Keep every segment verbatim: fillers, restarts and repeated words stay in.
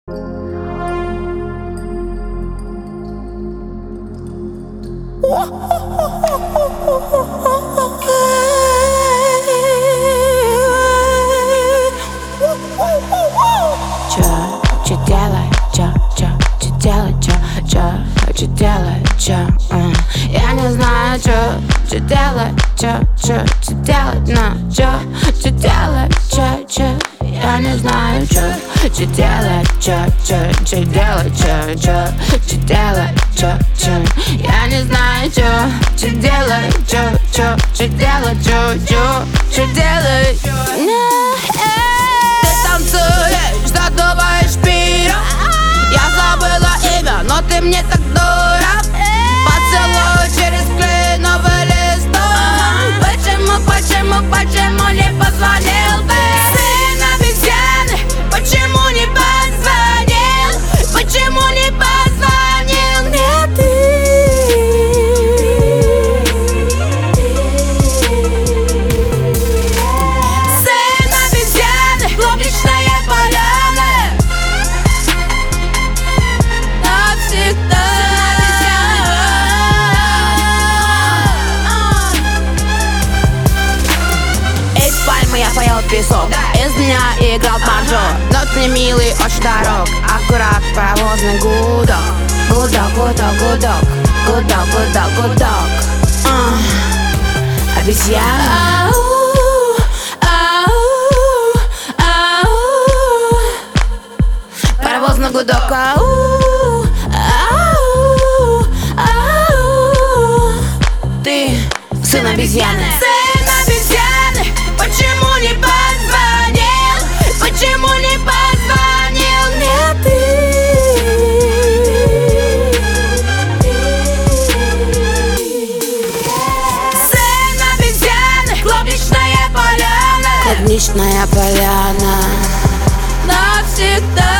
Чё, чё делать, чё, чё, чё делать, чё, чё, чё делать, чё, uh. Я не знаю, чё, чё делать, чё, чё, чё делать, но чё, чё делать, чё, чё. Я не знаю, чё, чё делать, чё, чё, чё делать, чё, чё, чё делать, чё, чё. Я не знаю, чё, чё делать, чё, чё, чё делать, чё, чё, чё делать. Ты танцуешь, задуваешь пир. Я забыла имя, но ты мне так дорог. Поцелуй через кленовый листок. Почему, почему, почему не позвонил ты? Сын обезьяны, почему не позвонил? Почему не позвонил мне ты? Сын обезьяны, публичная поляна. Навсегда. Из пальмы я поел песок, из меня играл банджо. Нот мне милый, очень дорог. Аккурат паровозный гудок. Гудок, гудок, гудок. Гудок, гудок, гудок. uh. Обезьяна. Ау, ау, ау. Паровозный гудок. Ау, ау, ау. Ты сын обезьяны. Сын обезьяны, почему не позвонил? Почему не позвонил мне ты? Сын обезьяны, клубничная поляна. Клубничная поляна. Навсегда.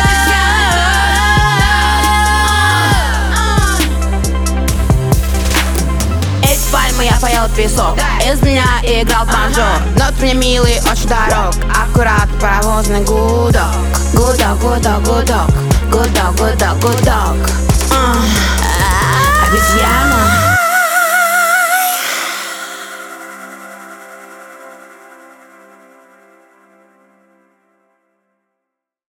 Из пальмы я поел песок, из меня играл банджо. Нот мне милый, очень дорог. Аккурат паровозный гудок. Гудок, гудок, гудок. Гудок, гудок, гудок. uh. Обезьяна.